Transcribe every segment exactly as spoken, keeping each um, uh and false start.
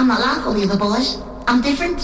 not like all the other boys. I'm different.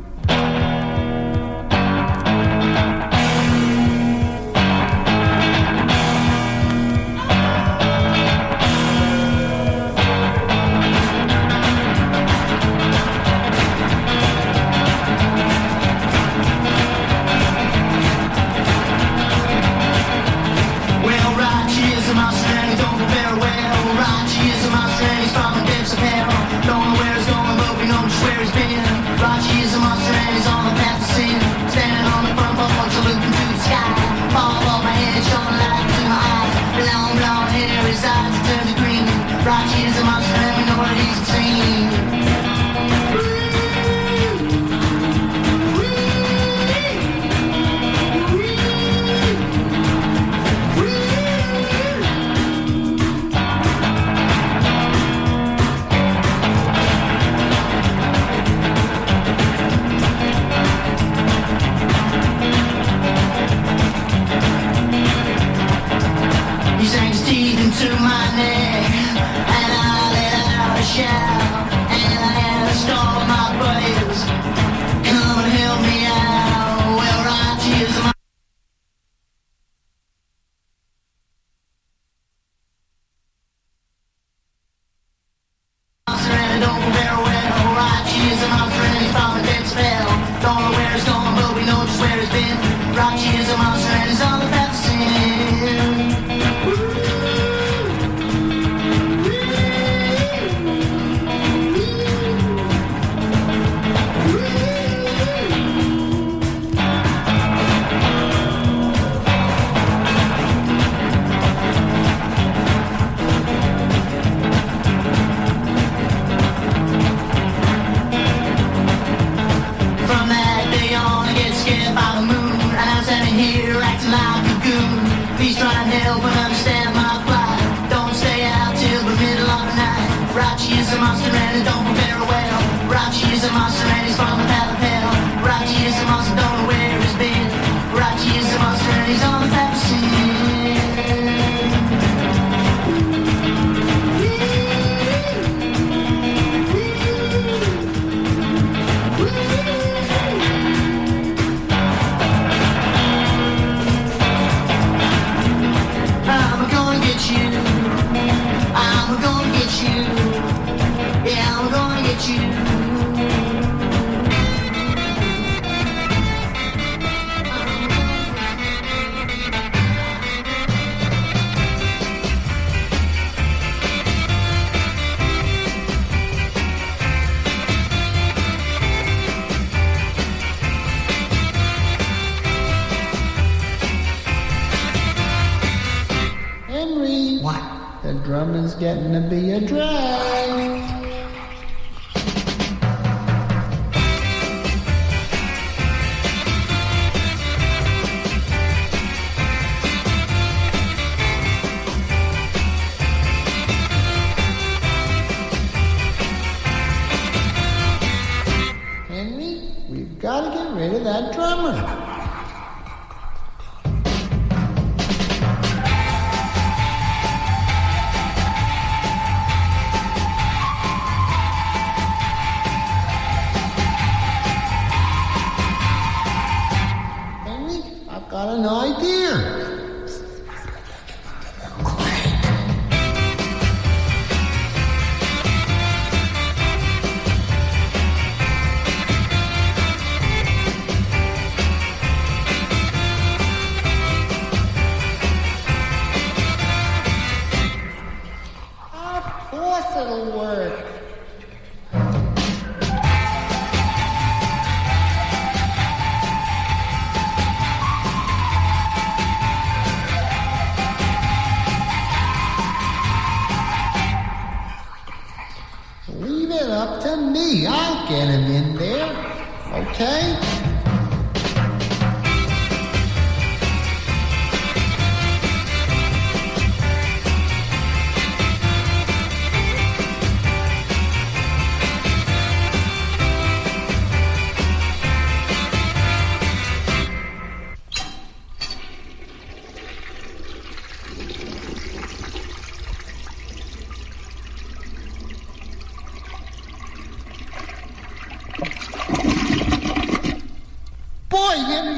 Getting to be a drag. Henry, we've got to get rid of that drummer.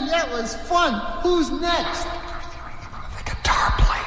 that was fun. Who's next? The guitar player.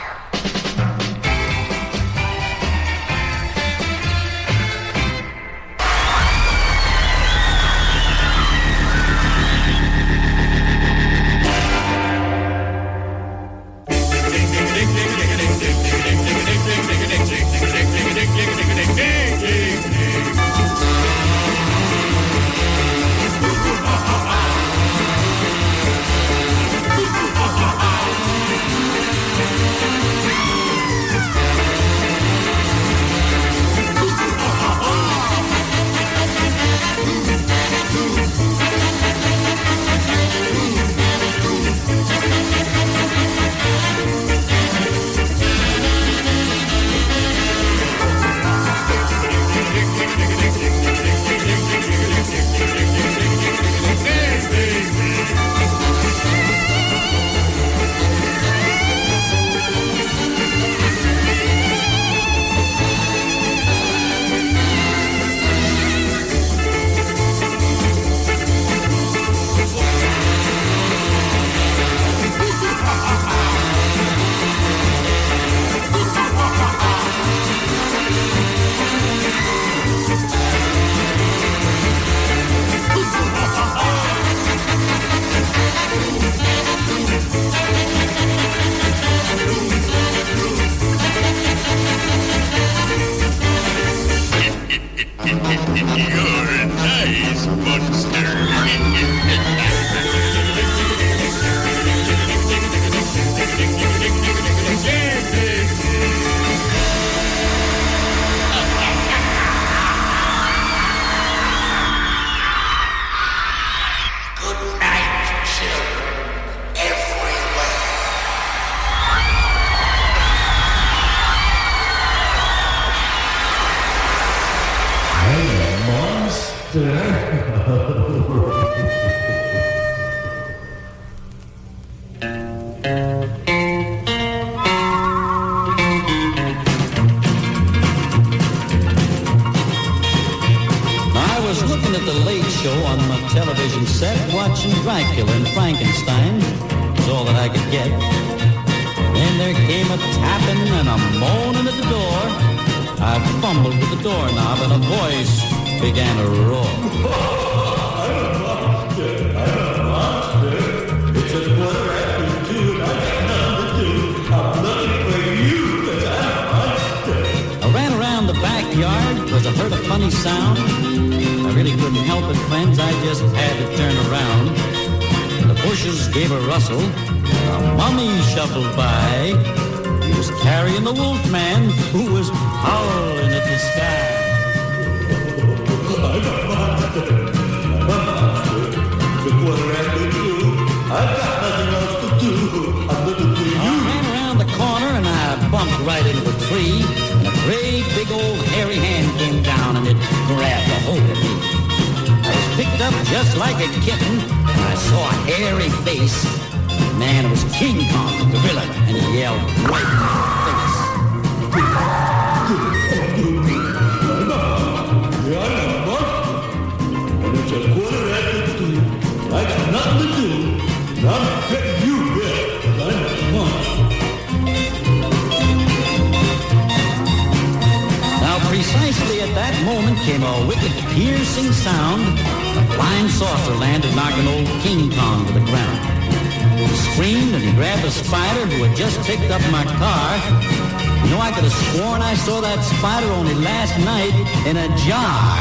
In a jar.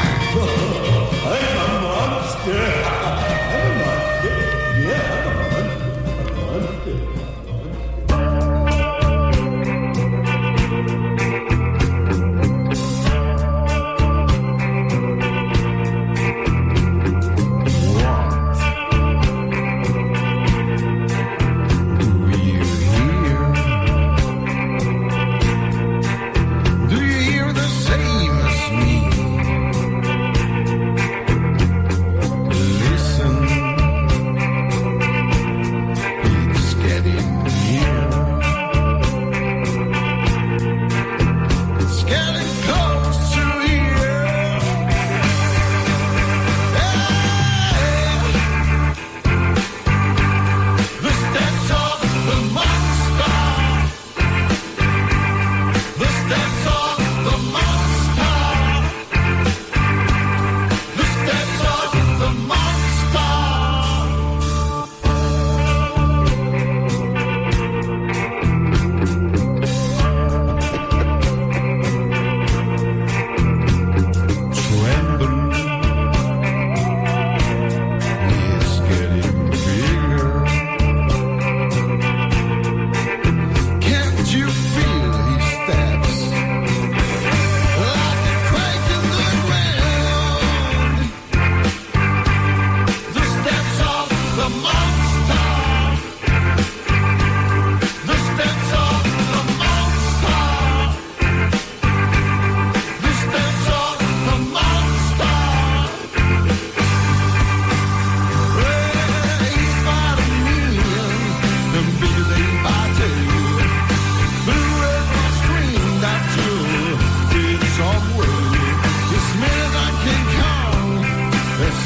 I'm a monster. I'm a monster. Yeah, I'm a monster.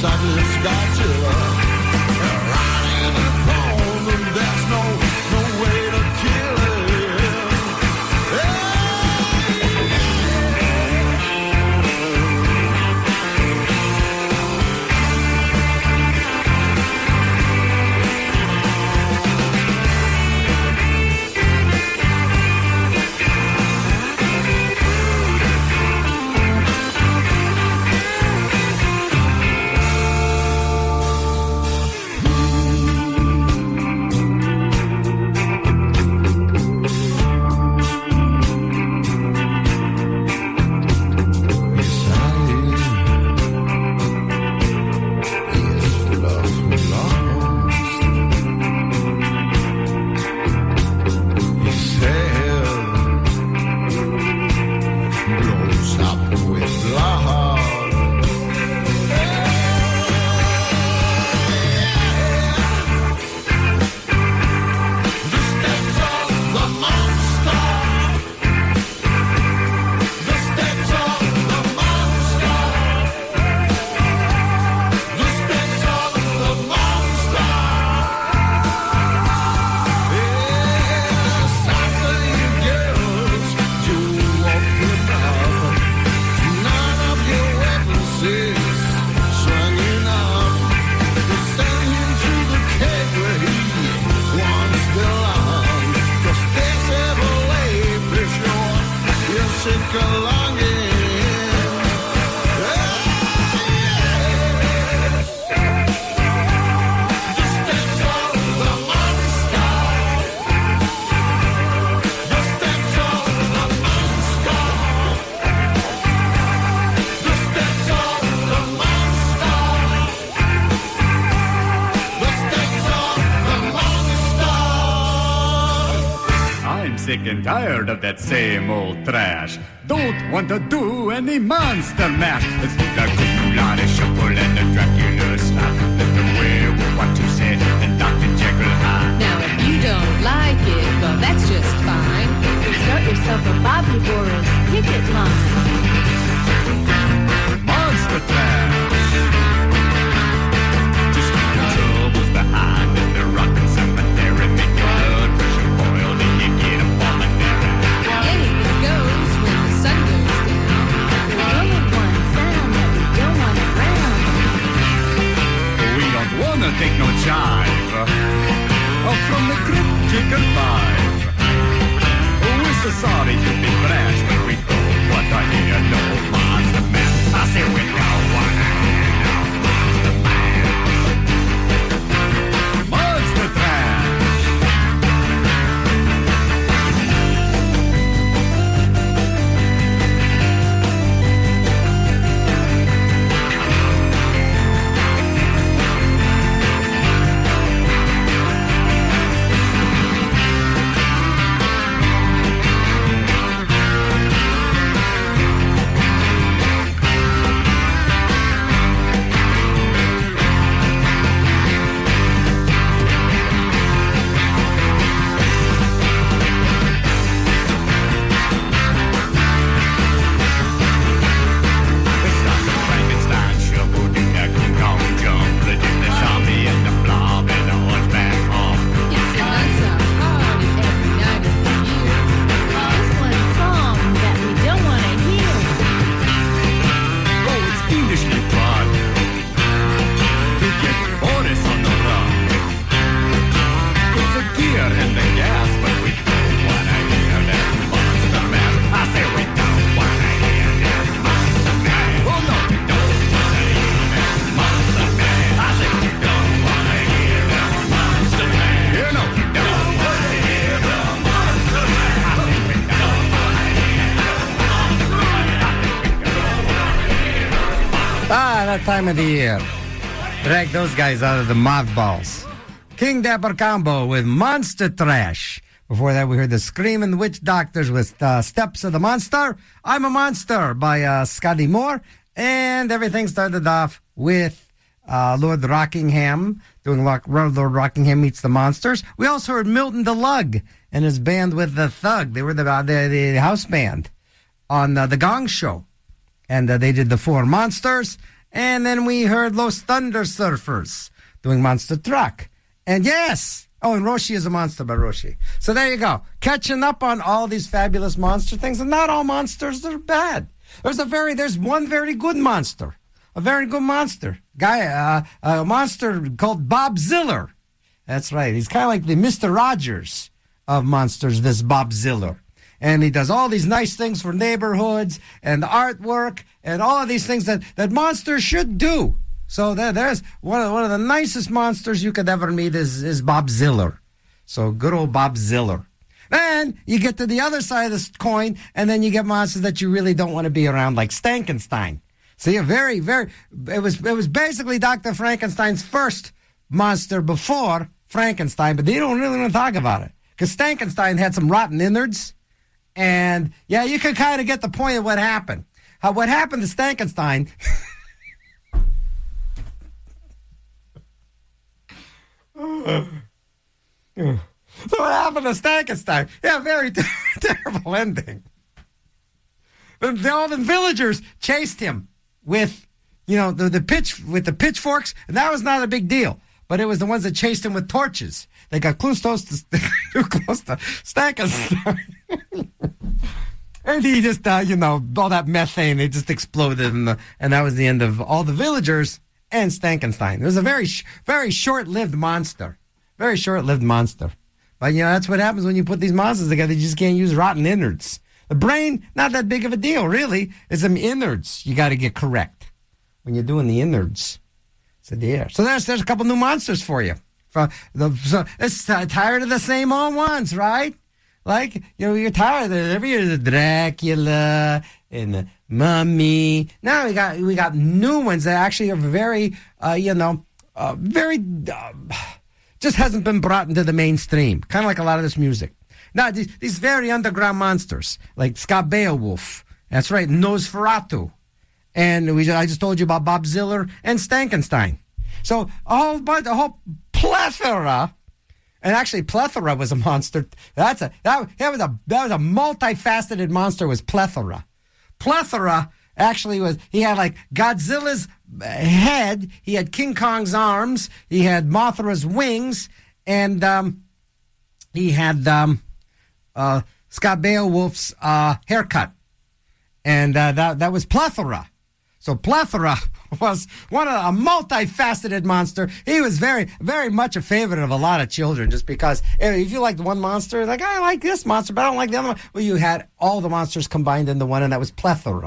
sadness got you. Riding upon them, there's no, no way to kill it. Sick and tired of that same old trash. Don't want to do any monster mash. Let's do the Dracula, the Shuffle, and the Dracula slap. Let the werewolf what to say, and Doctor Jekyll high. Now if you don't like it, well that's just fine. Start yourself a Bobby Boris picket line. Monster trash. Just leave the troubles behind in the rockin' cemetery. Make your blood pressure boil till you get a voluntary. Anything goes when the sun goes down. There's only one sound that we don't want around. We don't wanna take no jive uh, from the cryptical vibe. We're so sorry to be brash, but we don't want to hear no monster man. I say we don't want to hear no monster man. Monster trash. Time of the year. Drag those guys out of the mothballs. King Dapper Combo with Monster Trash. Before that, we heard the Screaming Witch Doctors with uh, Steps of the Monster. I'm a Monster by uh, Scotty Moore. And everything started off with uh, Lord Rockingham doing Lord Rockingham Meets the Monsters. We also heard Milton DeLugg and his band with the Thug. They were the, the, the house band on uh, The Gong Show. And uh, they did The Four Monsters. And then we heard Los Thunder Surfers doing Monster Truck. And yes, oh, and Roshi is a monster by Roshi. So there you go. Catching up on all these fabulous monster things. And not all monsters are bad. There's a very, there's one very good monster. A very good monster. Guy, uh, a monster called Bob Ziller. That's right. He's kind of like the Mister Rogers of monsters, this Bob Ziller. And he does all these nice things for neighborhoods and artwork and all of these things that, that monsters should do. So there, there's one of, one of the nicest monsters you could ever meet is, is Bob Ziller. So good old Bob Ziller. Then you get to the other side of this coin, and then you get monsters that you really don't want to be around, like Stankenstein. See, a very, very, it was, it was basically Doctor Frankenstein's first monster before Frankenstein, but they don't really want to talk about it. Because Stankenstein had some rotten innards. And, yeah, you can kind of get the point of what happened. How, what happened to Stankenstein... So what happened to Stankenstein? Yeah, very ter- terrible ending. The, the, all the villagers chased him with, you know, the, the pitch with the pitchforks, and that was not a big deal. But it was the ones that chased him with torches. They got close to, too close to Stankenstein. And he just, uh, you know, all that methane, it just exploded, and, the, and that was the end of all the villagers and Stankenstein. It was a very, sh- very short-lived monster. Very short-lived monster. But, you know, that's what happens when you put these monsters together. You just can't use rotten innards. The brain, not that big of a deal, really. It's some innards you got to get correct when you're doing the innards. So, yeah. So there's, there's a couple new monsters for you. For the, so it's uh, tired of the same old ones, right? Like, you know, you're tired of it. Every year the Dracula and the Mummy. Now we got we got new ones that actually are very, uh, you know, uh, very, uh, just hasn't been brought into the mainstream. Kind of like a lot of this music. Now, these, these very underground monsters, like Scott Beowulf. That's right, Nosferatu. And we I just told you about Bob Ziller and Stankenstein. So a whole bunch, a whole plethora. And actually, Plethora was a monster. That's a that, that was a that was a multifaceted monster. Was Plethora? Plethora actually was. He had like Godzilla's head. He had King Kong's arms. He had Mothra's wings, and um, he had um, uh, Scott Beowulf's uh, haircut. And uh, that that was Plethora. So Plethora was one of a multifaceted monster. He was very, very much a favorite of a lot of children, just because if you like one monster, like, I like this monster, but I don't like the other one. Well, you had all the monsters combined into one, and that was Plethora.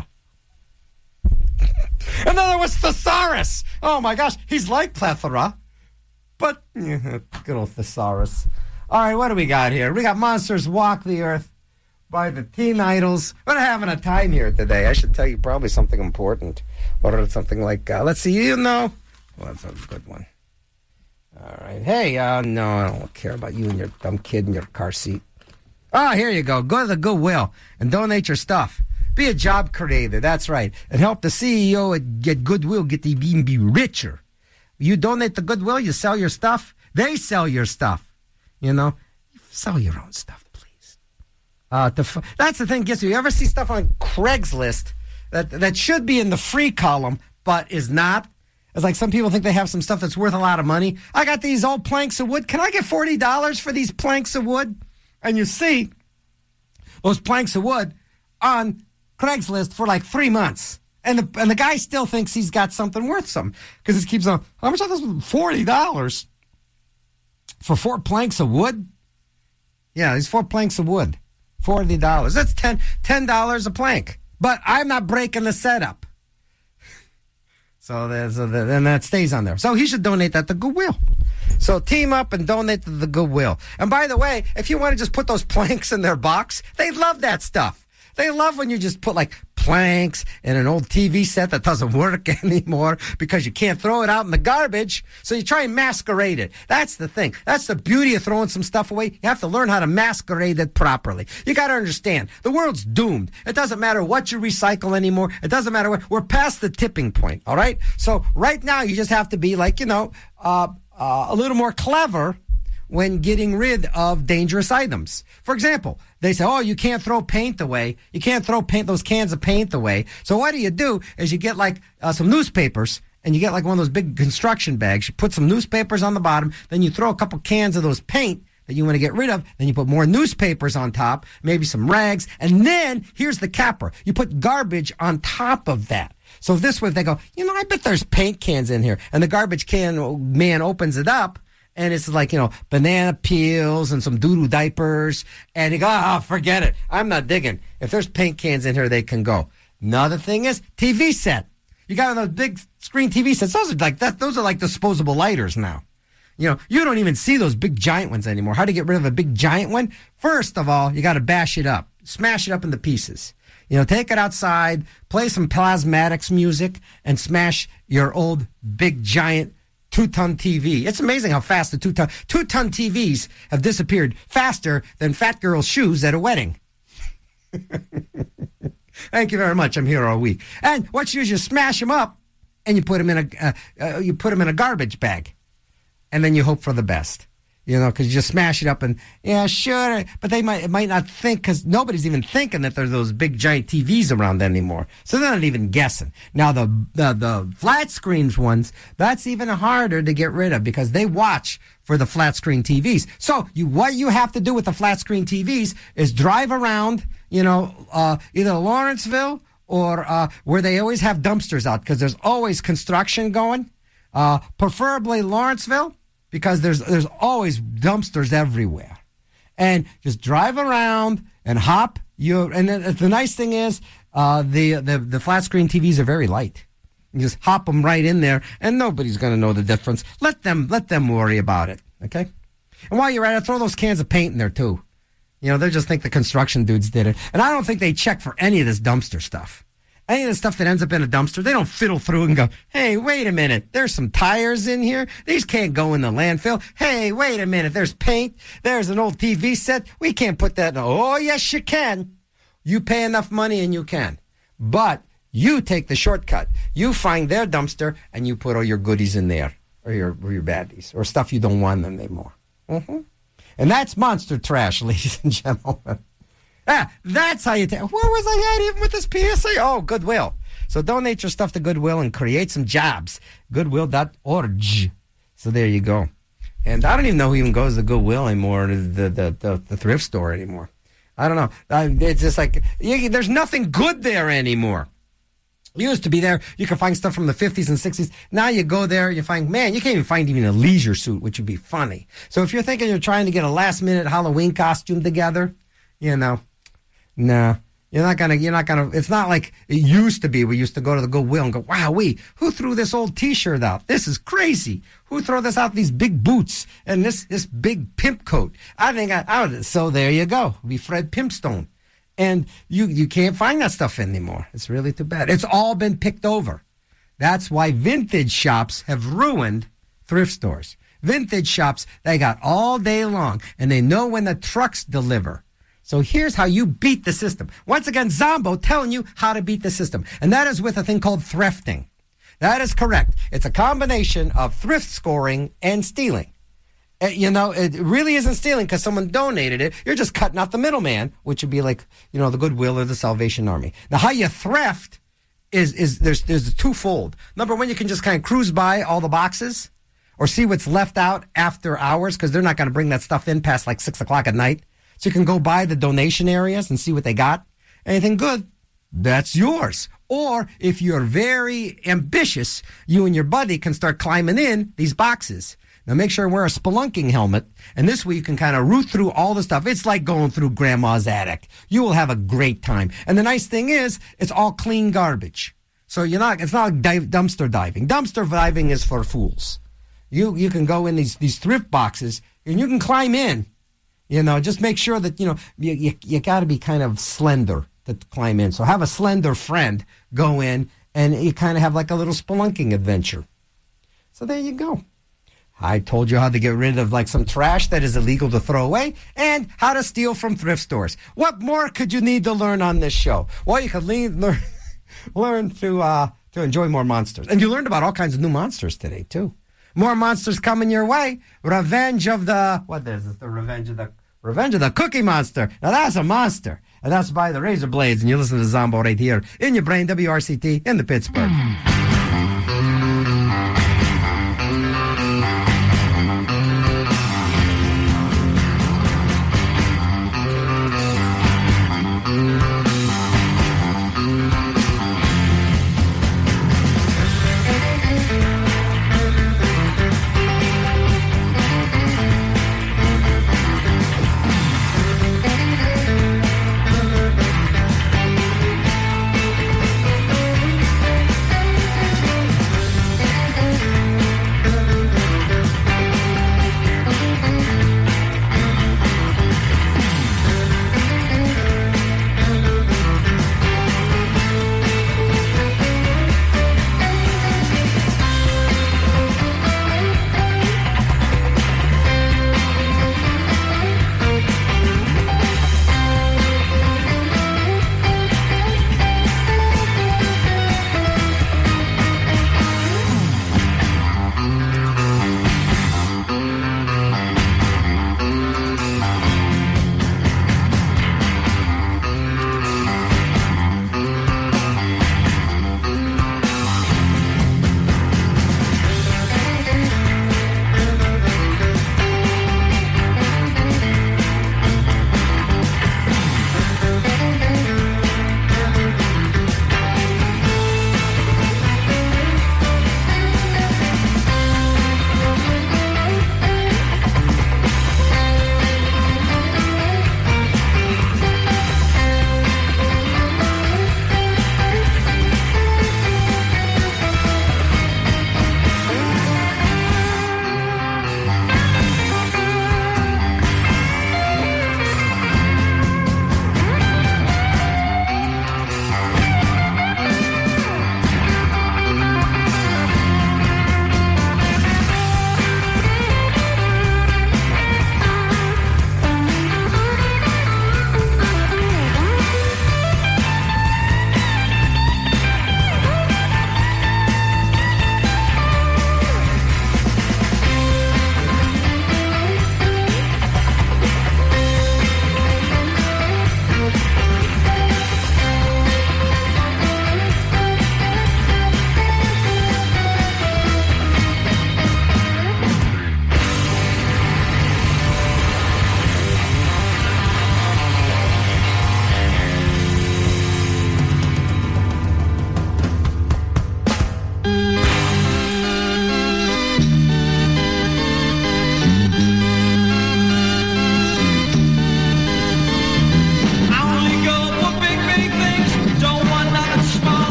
And then there was Thesaurus. Oh, my gosh. He's like Plethora, but yeah, good old Thesaurus. All right, what do we got here? We got Monsters Walk the Earth by the Teen Idols. We're having a time here today. I should tell you probably something important. Or something like, uh, let's see, you know. Well, that's a good one. All right. Hey, uh, no, I don't care about you and your dumb kid in your car seat. Oh, here you go. Go to the Goodwill and donate your stuff. Be a job creator. That's right. And help the C E O at get Goodwill get to even be richer. You donate to Goodwill, you sell your stuff. They sell your stuff. You know, sell your own stuff. Uh, to f- that's the thing. Gets you. You ever see stuff on Craigslist that that should be in the free column but is not? It's like some people think they have some stuff that's worth a lot of money. I got these old planks of wood. Can I get forty dollars for these planks of wood? And you see those planks of wood on Craigslist for like three months, and the and the guy still thinks he's got something worth some because it keeps on. How much are those? Forty dollars for four planks of wood? Yeah, these four planks of wood. Forty dollars. That's ten ten dollars a plank. But I'm not breaking the setup. So there's a, then that stays on there. So he should donate that to Goodwill. So team up and donate to the Goodwill. And by the way, if you want to just put those planks in their box, they love that stuff. They love when you just put like planks and an old T V set that doesn't work anymore because you can't throw it out in the garbage. So you try and masquerade it. That's the thing. That's the beauty of throwing some stuff away. You have to learn how to masquerade it properly. You got to understand, the world's doomed. It doesn't matter what you recycle anymore. It doesn't matter what. We're past the tipping point, all right? So right now you just have to be like, you know, uh, uh, a little more clever when getting rid of dangerous items. For example, they say, oh, you can't throw paint away. You can't throw paint, those cans of paint away. So what do you do is you get like uh, some newspapers, and you get like one of those big construction bags. You put some newspapers on the bottom, then you throw a couple cans of those paint that you want to get rid of, then you put more newspapers on top, maybe some rags, and then here's the capper. You put garbage on top of that. So this way, if they go, you know, I bet there's paint cans in here, and the garbage can man opens it up, and it's like, you know, banana peels and some doo-doo diapers, and you go, oh, forget it. I'm not digging. If there's paint cans in here, they can go. Another thing is T V set. You got those big screen T V sets. Those are like that. Those are like disposable lighters now. You know, you don't even see those big giant ones anymore. How to get rid of a big giant one? First of all, you got to bash it up, smash it up into pieces. You know, take it outside, play some Plasmatics music, and smash your old big giant two-ton T V. It's amazing how fast the two-ton two-ton T Vs have disappeared faster than fat girls' shoes at a wedding. Thank you very much. I'm here all week. And what you do is you smash them up, and you put them in a uh, uh, you put them in a garbage bag, and then you hope for the best. You know, because you just smash it up, and yeah, sure, but they might might not think, because nobody's even thinking that there's those big giant T Vs around anymore. So they're not even guessing. Now the the, the flat screens ones, that's even harder to get rid of because they watch for the flat screen T Vs. So you what you have to do with the flat screen T Vs is drive around. You know, uh, either Lawrenceville or uh, where they always have dumpsters out because there's always construction going. Uh, preferably Lawrenceville because there's there's always dumpsters everywhere. And just drive around and hop. You and the, the nice thing is uh, the, the the flat screen T Vs are very light. You just hop them right in there, and nobody's going to know the difference. Let them let them worry about it. Okay. And while you're at it, throw those cans of paint in there too. You know, they just think the construction dudes did it. And I don't think they check for any of this dumpster stuff. Any of the stuff that ends up in a dumpster, they don't fiddle through and go, hey, wait a minute, there's some tires in here. These can't go in the landfill. Hey, wait a minute, there's paint. There's an old T V set. We can't put that in. Oh, yes, you can. You pay enough money and you can. But you take the shortcut. You find their dumpster and you put all your goodies in there, or your, or your baddies, or stuff you don't want them anymore. Mm-hmm. And that's monster trash, ladies and gentlemen. Ah, that's how you take. Where was I at even with this P S A? Oh, Goodwill. So donate your stuff to Goodwill and create some jobs. Goodwill dot org. So there you go. And I don't even know who even goes to Goodwill anymore, the the the, the thrift store anymore. I don't know. I, it's just like, you, there's nothing good there anymore. You used to be there. You could find stuff from the fifties and sixties. Now you go there, you find, man, you can't even find even a leisure suit, which would be funny. So if you're thinking you're trying to get a last minute Halloween costume together, you know, nah, you're not gonna, you're not gonna, it's not like it used to be. We used to go to the Goodwill and go, wow, we, who threw this old t-shirt out? This is crazy. Who threw this out, these big boots and this, this big pimp coat? I think I, I would, so there you go. Be Fred Pimpstone. And you, you can't find that stuff anymore. It's really too bad. It's all been picked over. That's why vintage shops have ruined thrift stores. Vintage shops, they got all day long, and they know when the trucks deliver. So here's how you beat the system. Once again, Zombo telling you how to beat the system. And that is with a thing called thrifting. That is correct. It's a combination of thrift scoring and stealing. Uh, you know, it really isn't stealing because someone donated it. You're just cutting out the middleman, which would be like, you know, the Goodwill or the Salvation Army. Now, how you thrift is is there's there's a twofold. Number one, you can just kind of cruise by all the boxes or see what's left out after hours because they're not going to bring that stuff in past like six o'clock at night. So you can go by the donation areas and see what they got. Anything good, that's yours. Or if you're very ambitious, you and your buddy can start climbing in these boxes. Now, make sure you wear a spelunking helmet, and this way you can kind of root through all the stuff. It's like going through Grandma's attic. You will have a great time. And the nice thing is, it's all clean garbage. So you're not, it's not like dive, dumpster diving. Dumpster diving is for fools. You you can go in these, these thrift boxes, and you can climb in. You know, just make sure that, you know, you, you, you got to be kind of slender to climb in. So have a slender friend go in, and you kind of have like a little spelunking adventure. So there you go. I told you how to get rid of like some trash that is illegal to throw away and how to steal from thrift stores. What more could you need to learn on this show? Well, you could learn, learn, learn to, uh, to enjoy more monsters. And you learned about all kinds of new monsters today, too. More monsters coming your way. Revenge of the, what is it? The Revenge of the, Revenge of the Cookie Monster. Now that's a monster. And that's by the Razor Blades. And you listen to Zombo right here in your brain, W R C T in the Pittsburgh.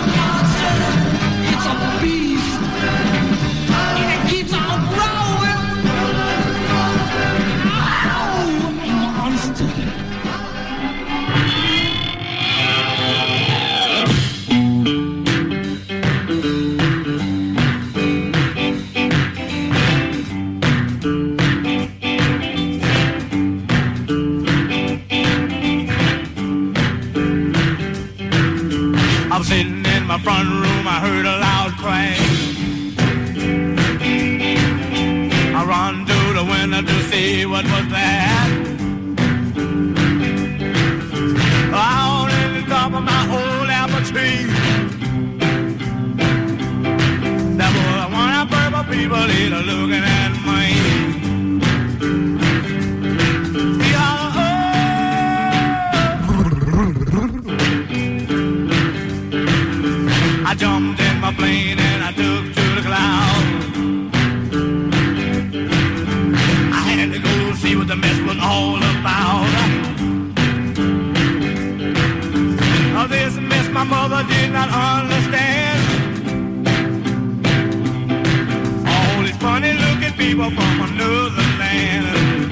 Keeps on growing. I'm sitting in my front room, I heard a loud crash. I run to the window to see what was that. Out in the top of my old apple tree, there was one of purple people either looking at me. I jumped in my plane and I took to the clouds. I had to go see what the mess was all about. Oh, this mess my mother did not understand. All these funny looking people from another land.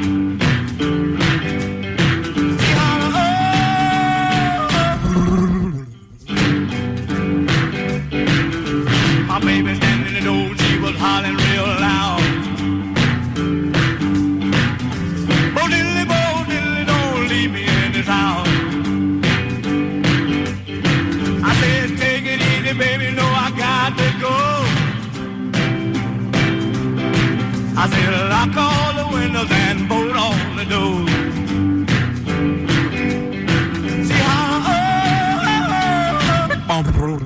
My baby standing in the door, she was hollering real loud. Bo diddly, bo diddly, don't leave me in this house. I said, take it easy, baby, no, I got to go. I said, lock all the windows and bolt all the doors. See how, oh, oh, oh.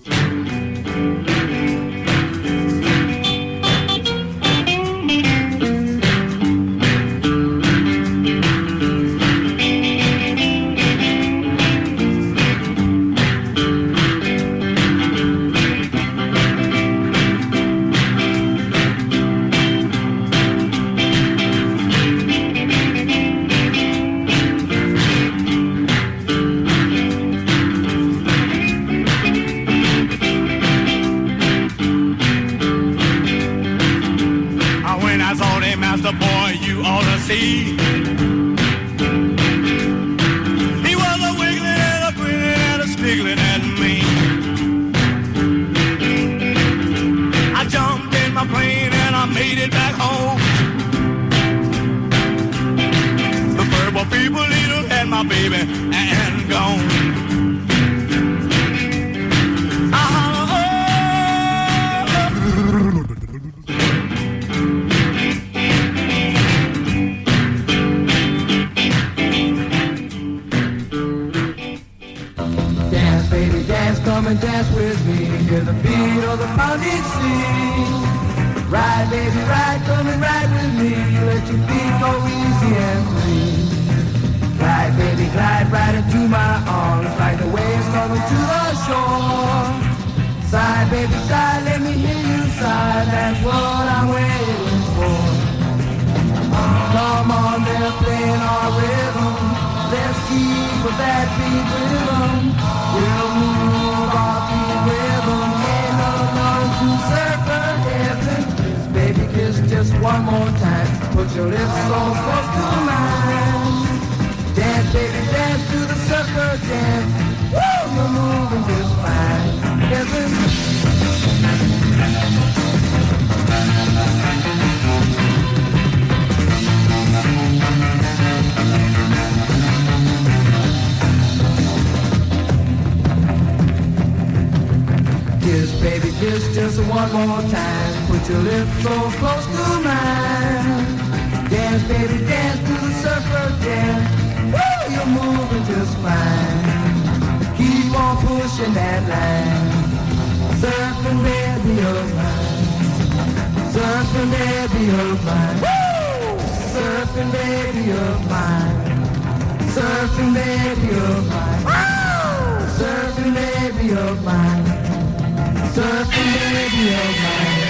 Master boy, you ought to see. He was a wiggling and a grinning and a sniggling at me. I jumped in my plane and I made it back home. The purple people little had my baby and gone. Come and dance with me, hear the beat of the pounding sea. Ride, baby, ride, come and ride with me. Let your feet go easy and free. Glide, baby, glide right into my arms, like the waves coming to the shore. Side, baby, side, let me hear you sigh. That's what I'm waiting for. Come on, they're playing our rhythm. Let's keep with that beat rhythm. We'll move our beat rhythm. Ain't no none to circle heaven. Baby, kiss just one more time. Put your lips so close to mine. Dance, baby, dance to the circle dance. Woo, you're moving just fine. Heaven. Kiss, baby, kiss just one more time. Put your lips so close to mine. Dance, baby, dance to the circle dance. Woo, you're moving just fine. Keep on pushing that line. Surfing, baby, of mine. Surfing, baby, of mine. Woo! Surfing, baby, of mine. Surfing, baby, of mine. Woo! Surfing, baby, of mine. Surfing, baby, of mine.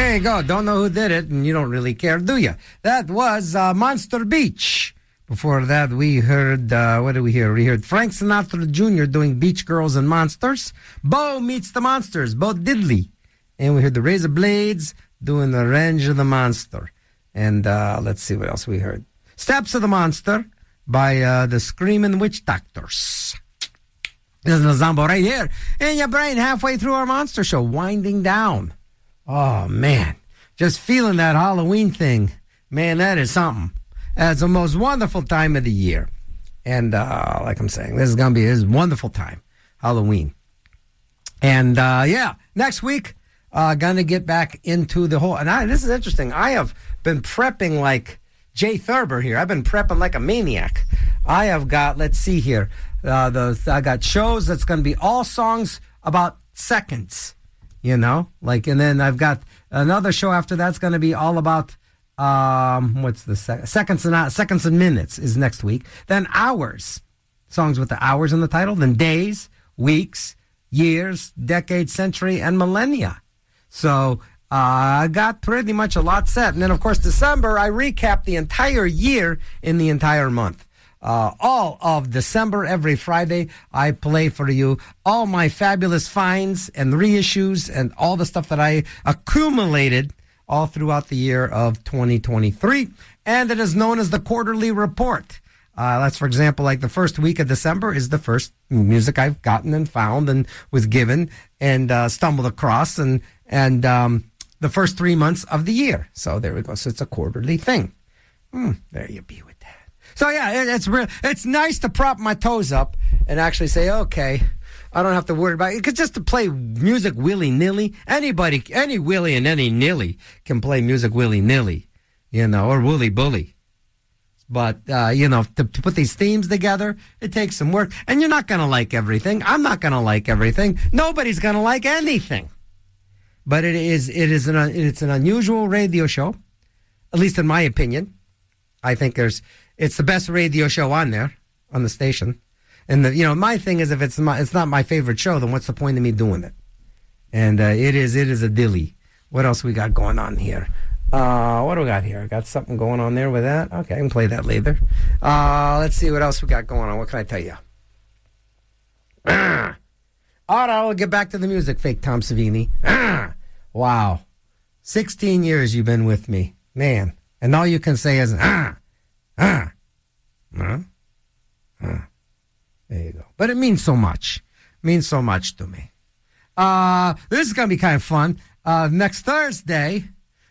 There you go. Don't know who did it, and you don't really care, do you? That was uh, Monster Beach. Before that, we heard, uh, what did we hear? We heard Frank Sinatra Junior doing Beach Girls and Monsters. Bo Meets the Monsters, Bo Diddley. And we heard the Razor Blades doing the Revenge of the Monster. And uh, let's see what else we heard. Steps of the Monster by uh, the Screaming Witch Doctors. There's a Zombo right here in your brain halfway through our Monster Show, winding down. Oh, man. Just feeling that Halloween thing. Man, that is something. It's the most wonderful time of the year. And uh, like I'm saying, this is going to be a wonderful time, Halloween. And, uh, yeah, next week, uh, going to get back into the whole... And I, this is interesting. I have been prepping like Jay Thurber here. I've been prepping like a maniac. I have got, let's see here, uh, the I got shows that's going to be all songs about seconds, you know? like, And then I've got another show after that's going to be all about... Um, what's the sec- seconds and seconds and minutes is next week. Then hours, songs with the hours in the title. Then days, weeks, years, decades, century, and millennia. So uh, I got pretty much a lot set. And then, of course, December, I recap the entire year in the entire month. Uh, all of December, every Friday, I play for you all my fabulous finds and reissues and all the stuff that I accumulated all throughout the year of twenty twenty-three, and it is known as the Quarterly Report. Uh, that's, for example, like the first week of December is the first music I've gotten and found and was given and uh, stumbled across, and and um, the first three months of the year. So there we go. So it's a quarterly thing. Hmm, there you be with that. So yeah, it, it's real. It's nice to prop my toes up and actually say, okay, I don't have to worry about it. Because just to play music willy-nilly, anybody, any willy and any nilly can play music willy-nilly, you know, or woolly-bully. But, uh, you know, to, to put these themes together, it takes some work. And you're not going to like everything. I'm not going to like everything. Nobody's going to like anything. But it is, it is an, it's an unusual radio show, at least in my opinion. I think there's, it's the best radio show on there, on the station. And, the, you know, my thing is if it's my, it's not my favorite show, then what's the point of me doing it? And uh, it is it is a dilly. What else we got going on here? Uh, what do we got here? I got something going on there with that. Okay, I can play that later. Uh, let's see what else we got going on. What can I tell you? Ah. All right, I'll get back to the music, fake Tom Savini. Ah. Wow. sixteen years you've been with me. Man. And all you can say is, ah, ah, ah, ah. There you go. But it means so much. It means so much to me. Uh, this is going to be kind of fun. Uh, next Thursday,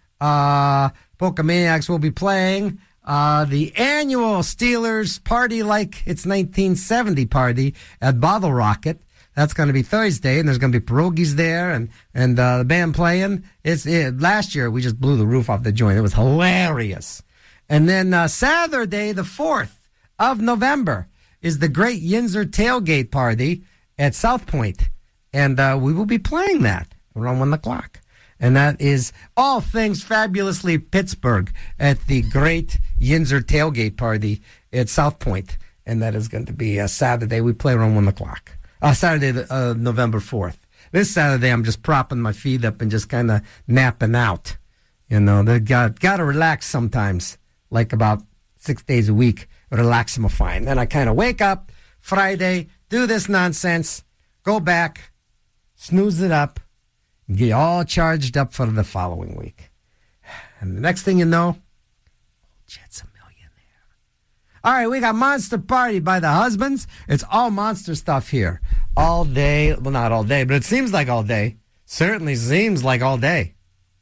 uh, Polka Maniacs will be playing uh, the annual Steelers party like it's nineteen seventy party at Bottle Rocket. That's going to be Thursday, and there's going to be pierogies there and, and uh, the band playing. It's it, Last year, we just blew the roof off the joint. It was hilarious. And then uh, Saturday, the fourth of November, is the Great Yinzer Tailgate Party at South Point. And uh, we will be playing that around one o'clock. And that is all things fabulously Pittsburgh at the Great Yinzer Tailgate Party at South Point. And that is going to be uh, Saturday. We play around one o'clock. Uh, Saturday, uh, November fourth. This Saturday, I'm just propping my feet up and just kind of napping out. You know, they got, got to relax sometimes, like about six days a week. Relaximifying. Then I kind of wake up Friday, do this nonsense, go back, snooze it up, and get all charged up for the following week. And the next thing you know, Jet's a millionaire. All right, we got Monster Party by the Husbands. It's all monster stuff here. All day. Well, not all day, but it seems like all day. Certainly seems like all day.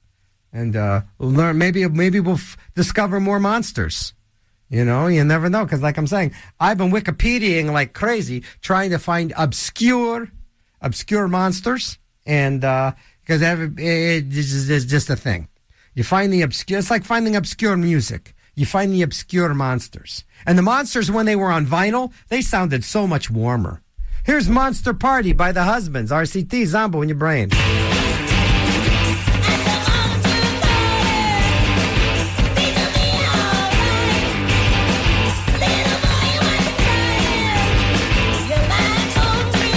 And uh, we'll learn. Maybe, maybe we'll f- discover more monsters. You know, you never know, because like I'm saying, I've been Wikipediaing like crazy, trying to find obscure, obscure monsters, and because uh, it, it's just a thing. You find the obscure, it's like finding obscure music. You find the obscure monsters. And the monsters, when they were on vinyl, they sounded so much warmer. Here's Monster Party by the Husbands, R C T, Zombo in your brain.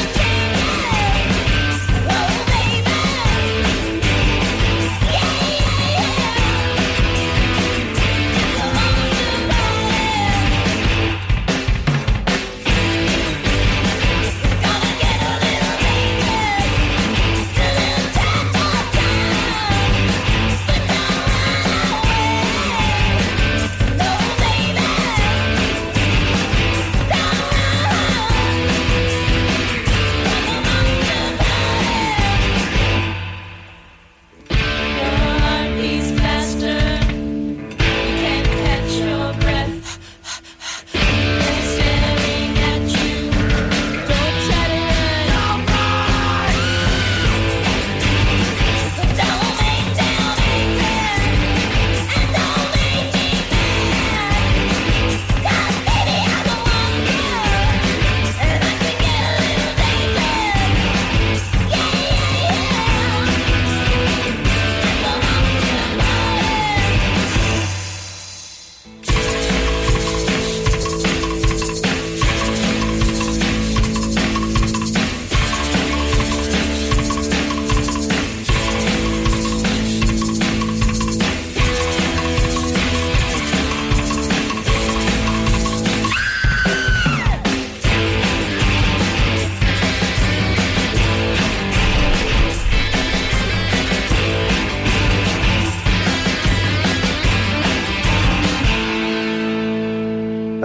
Yeah, yeah.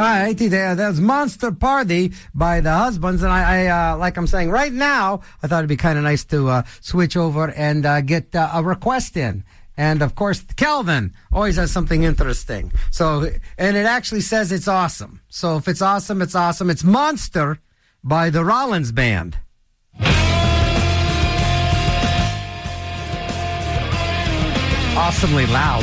right. That was Monster Party by the Husbands. And I, I uh, like I'm saying right now, I thought it'd be kind of nice to uh, switch over and uh, get uh, a request in. And, of course, Kelvin always has something interesting. So, and it actually says it's awesome. So if it's awesome, it's awesome. It's Monster by the Rollins Band. Awesomely loud.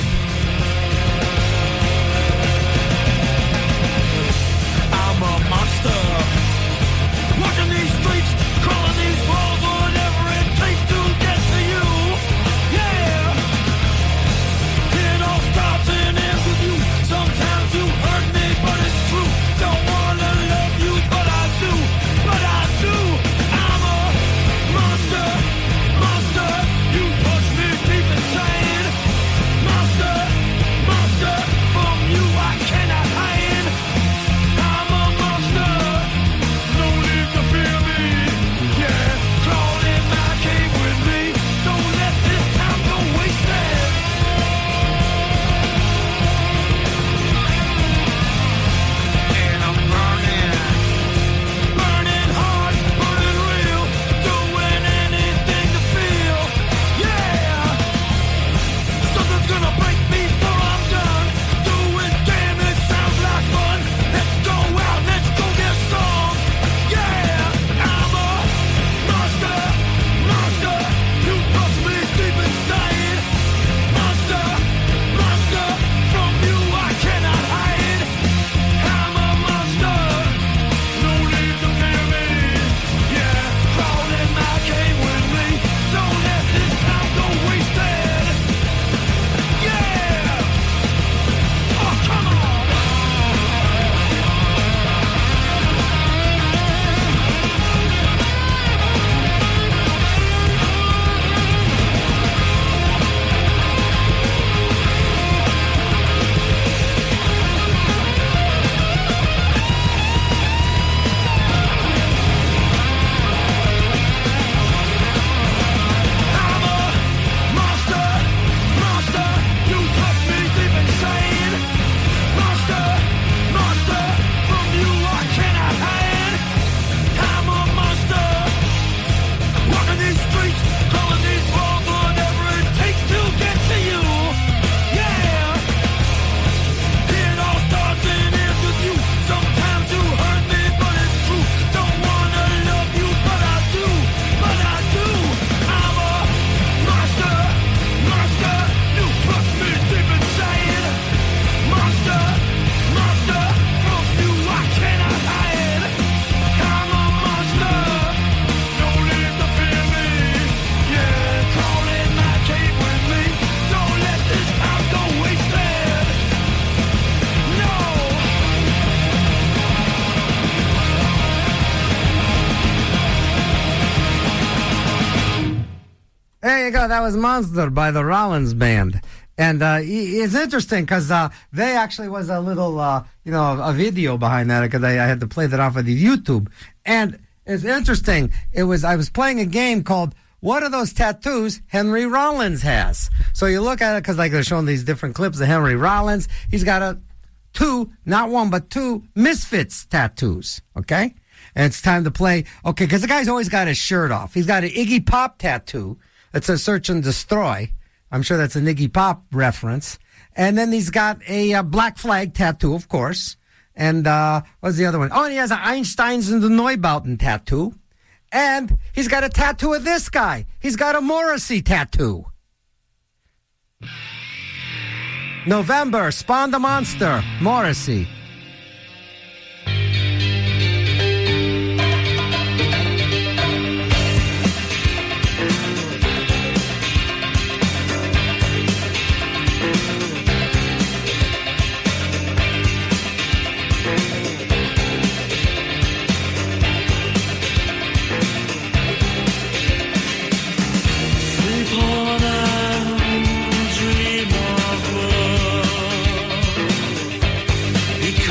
I'm a monster. Walking these streets, crawling these walls, whatever it takes to get to you. Yeah. It all starts and ends with you. Sometimes you hurt me, but it's true. Don't wanna love you, but I do. But I do. I'm a monster. Monster. You push me deep inside. Monster. Monster. From you I cannot hide. I'm a monster. No need to fear me. Yeah. Crawl in my cave with me. Don't let this time go wasted. And I'm burning. Burning hard, burning real. Doing anything to feel. Yeah. Something's gonna break me before I'm done. Doing damage sounds like fun. Let's go out, let's go get some. Yeah, I'm a monster, monster. You touch me deep inside. Monster, monster. From you I cannot hide. I'm a monster. No need to fear me. Yeah, crawl in my cave with me. Don't let this time go wasted. Yeah! Oh, come on! I'm a monster, monster. You touch me deep inside. Monster, monster. From you I cannot hide. I'm a monster. Walking these streets, crawling these walls, whatever it takes to get to you. Yeah. It all starts and ends with you. Sometimes you hurt me, but it's true. Don't wanna love you, but I do. But I do. I'm a monster, monster. You touch me deep inside. Monster, monster. From you I cannot hide. I'm a monster. No need to fear me. Yeah, crawl in my cave with me. Don't let this time go wasted. No. There you go. That was Monster by the Rollins Band. And uh, i- it's interesting because uh, they actually was a little, uh, you know, a video behind that because I, I had to play that off of the YouTube. And it's interesting. It was I was playing a game called What Are Those Tattoos Henry Rollins Has? So you look at it because like they're showing these different clips of Henry Rollins. He's got a two, not one, but two Misfits tattoos. Okay? And it's time to play. Okay, because the guy's always got his shirt off. He's got an Iggy Pop tattoo. It's a Search and Destroy. I'm sure that's an Iggy Pop reference. And then he's got a uh, Black Flag tattoo, of course. And uh, what's the other one? Oh, and he has an Einsteins and the Neubauten tattoo. And he's got a tattoo of this guy. He's got a Morrissey tattoo. November, Spawn the Monster, Morrissey. Sleep on and dream of love.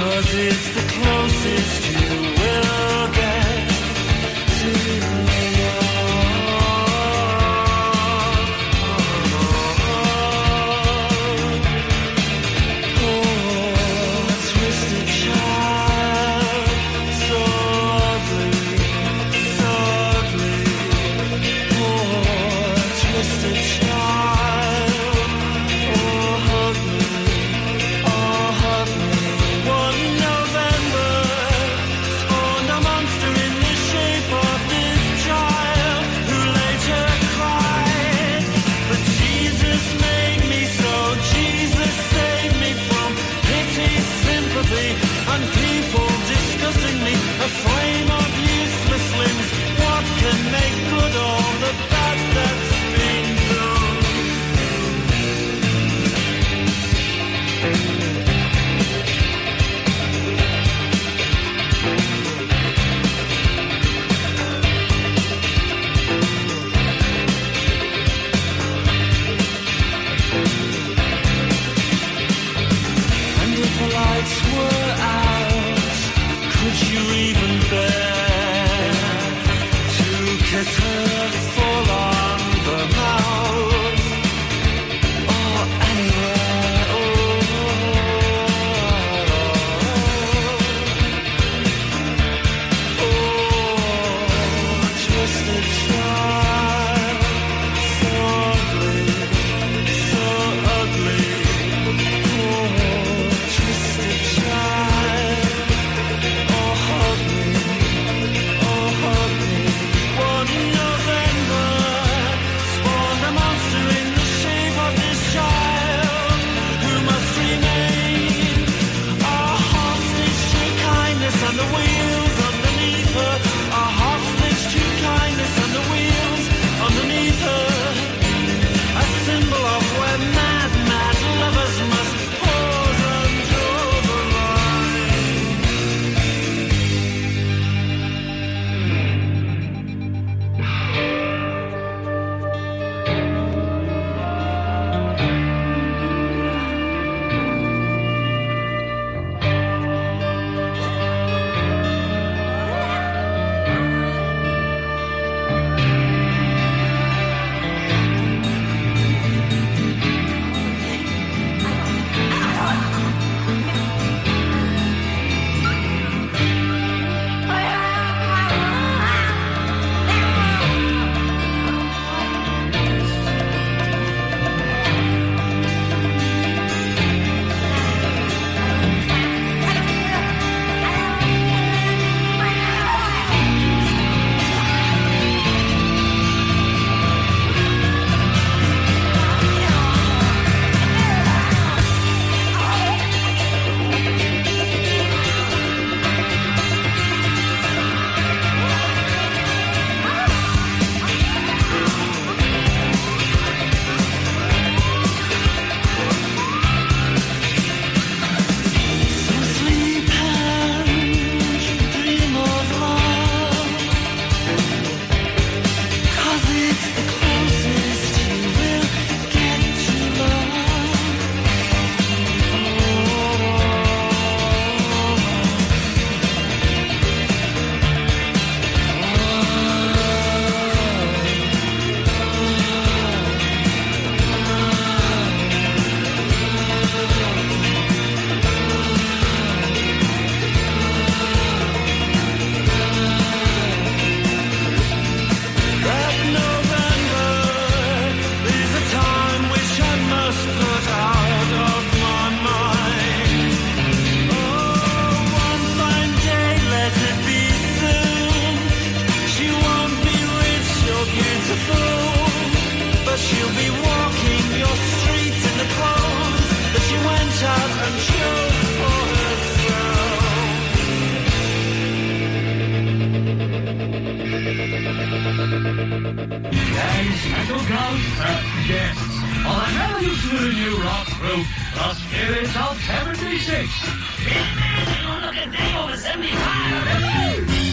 On an evolutionary new rock group, the Spirits of seventy-six. Yeah, man, they gonna look at day over seventy-five, baby!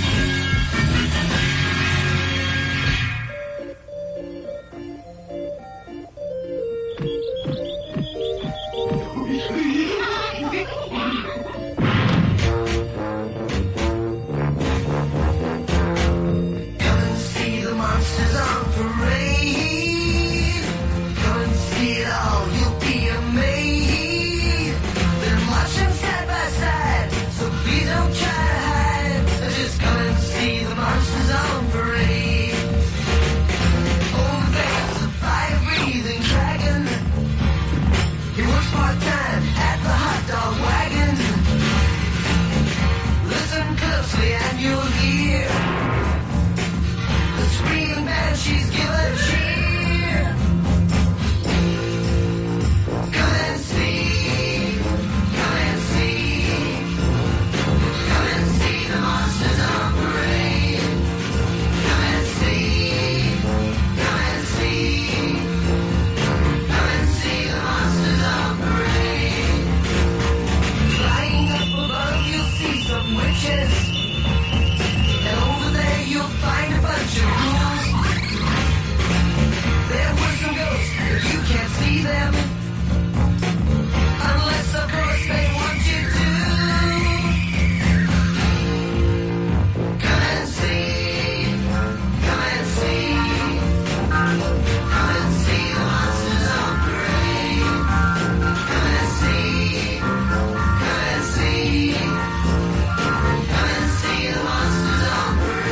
And you'll hear the screaming banshees give a cheer. Come and see, come and see, come and see the monsters on parade. Come and see, come and see, come and see the monsters on parade. Flying up above you'll see some witches. You'll find a bunch of rules. There were some ghosts, but you can't see them. Unless, of course, they want you to. Come and see. Come and see. Come and see the monsters on parade. Come and see. Come and see. Come and see the monsters on parade.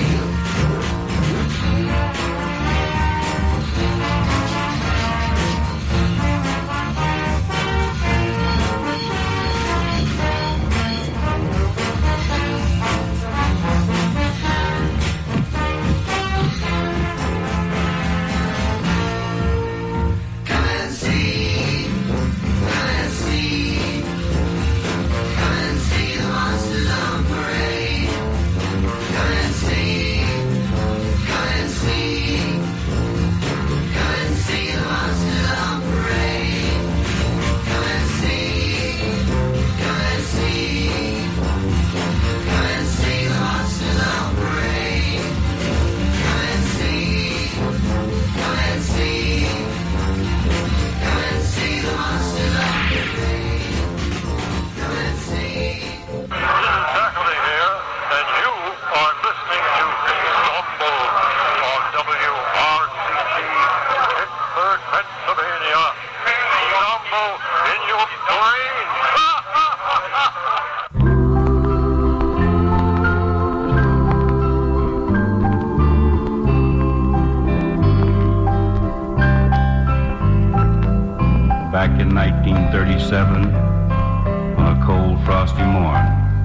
Back in nineteen thirty-seven, on a cold, frosty morn,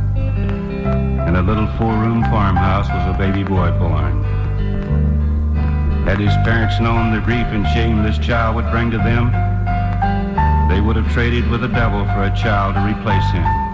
in a little four-room farmhouse was a baby boy born. Had his parents known the grief and shame this child would bring to them, they would have traded with the devil for a child to replace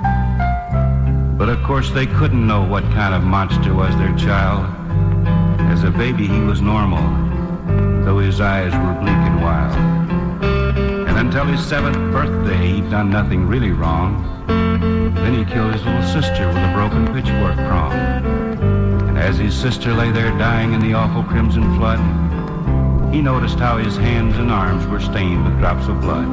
him. But of course they couldn't know what kind of monster was their child. As a baby he was normal, though his eyes were bleak and wild. And until his seventh birthday he'd done nothing really wrong. Then he killed his little sister with a broken pitchfork prong. And as his sister lay there dying in the awful crimson flood, he noticed how his hands and arms were stained with drops of blood.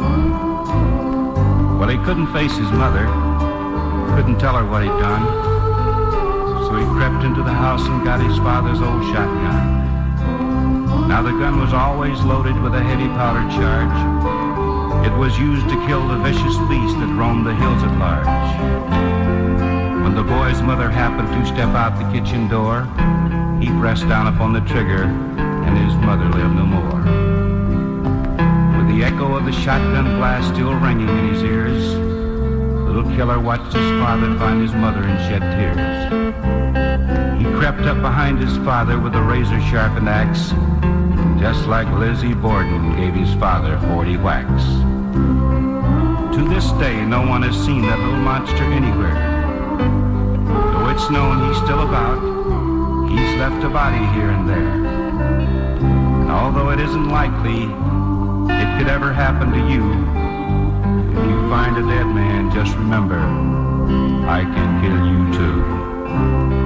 Well, he couldn't face his mother, couldn't tell her what he'd done, so he crept into the house and got his father's old shotgun. Now the gun was always loaded with a heavy powder charge. It was used to kill the vicious beast that roamed the hills at large. When the boy's mother happened to step out the kitchen door, he pressed down upon the trigger, and his mother lived no more. With the echo of the shotgun blast still ringing in his ears, little killer watched his father find his mother and shed tears. He crept up behind his father with a razor-sharpened axe, just like Lizzie Borden gave his father forty whacks. To this day, no one has seen that little monster anywhere. Though it's known he's still about, he's left a body here and there. And although it isn't likely, it could ever happen to you. If you find a dead man, just remember, I can kill you too.